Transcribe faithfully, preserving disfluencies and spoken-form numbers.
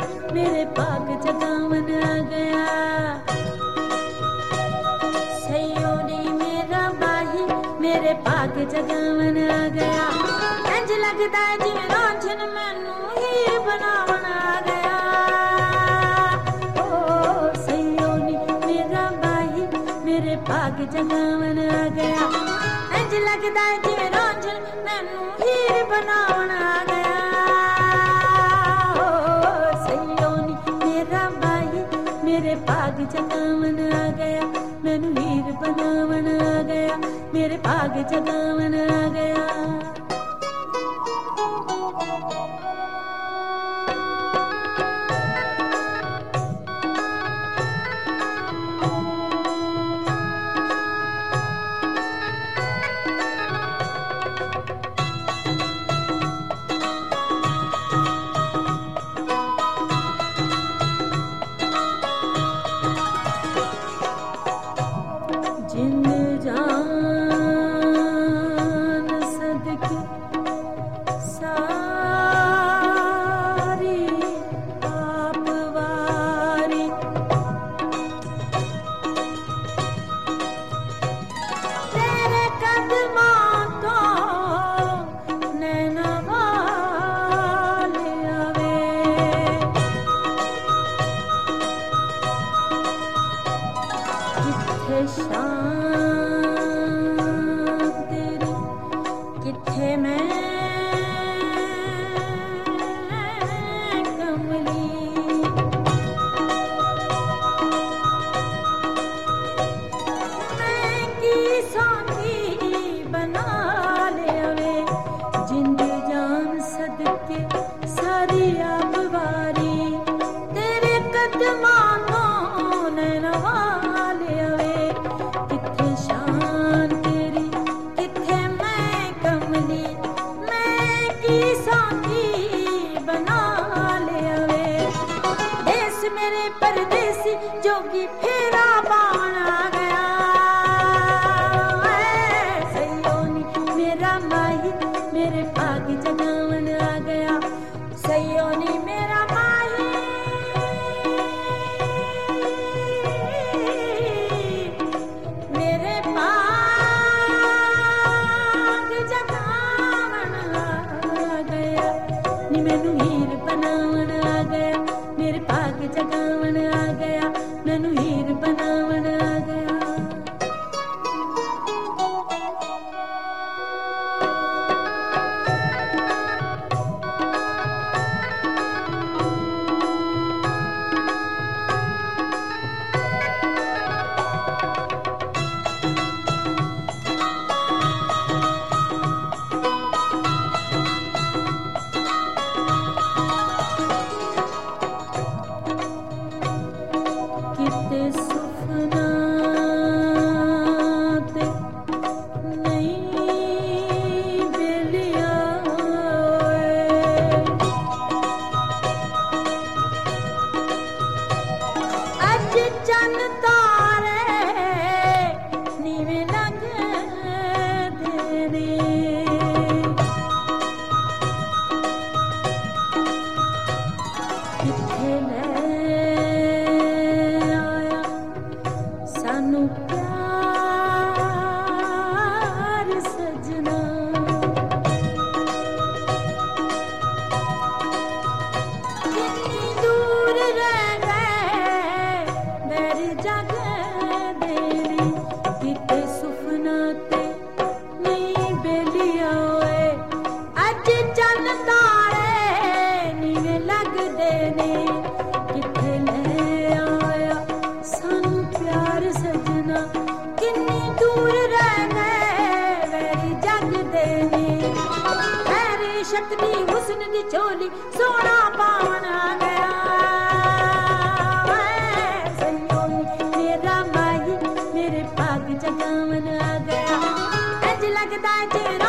मेरे भाग जगावन आ गया। सैयो नी मेरा माही मेरे भाग जगावन आ गया। इंज लगदा जिवें रांझन मैनू हीर बनावन आ गया। ओ सैयो नी मेरा माही मेरे भाग जगावन आ गया। इंज लगदा जिवें रांझन मैनू हीर बनावन आ गया। ओ सैयो नी मेरा माही मेरे भाग जगावन आ गया। मैनू हीर बनावन आ गया। मेरे भाग जगावन आ गया। जिंद जान सदके सारी आप वारी। तेरे कदमां तो नैना वाले आवे। किथे शाम तेरी किथे मैं कमली। मैं की सांगी बना ले आवे। जिंद जान सदके सारी आप वारी। तेरे कदमां तो नैना वाले आवे। किथे शान तेरी किथे मैं कमली। मैं की सांगी बना ले आवे। देश मेरे परदेसी जोगी फेरा पावन आ गया। सैयो नी मेरा माही मेरे भाग जगावन आ गया। सैयो नी मेरा माही मेरे भाग जगावन आ गया। नी मैनू हीर बनावन आ गया। मेरे भाग जगावन आ गया। मैनू हीर बनावन आ गया। किते सुफना ते नहीं बेलिया होए। अज चन तारे नीवे लगदे ने। किथे ले सानू प्यार सजना। कितनी दूर रह गए मेरी जग देनी। किते सुफना ते नहीं बेलिया होए। अज चन तारे नीवे लगदे ने। किथे ले आया सानू प्यार सजना। कितनी दूर रह गए मेरी जग देनी। मेरी शक्ति हुस्न दी चोली सोना पावन आ गया। सैयो नी मेरा माही मेरे भाग जगावन आ गया। इंज लगदा जे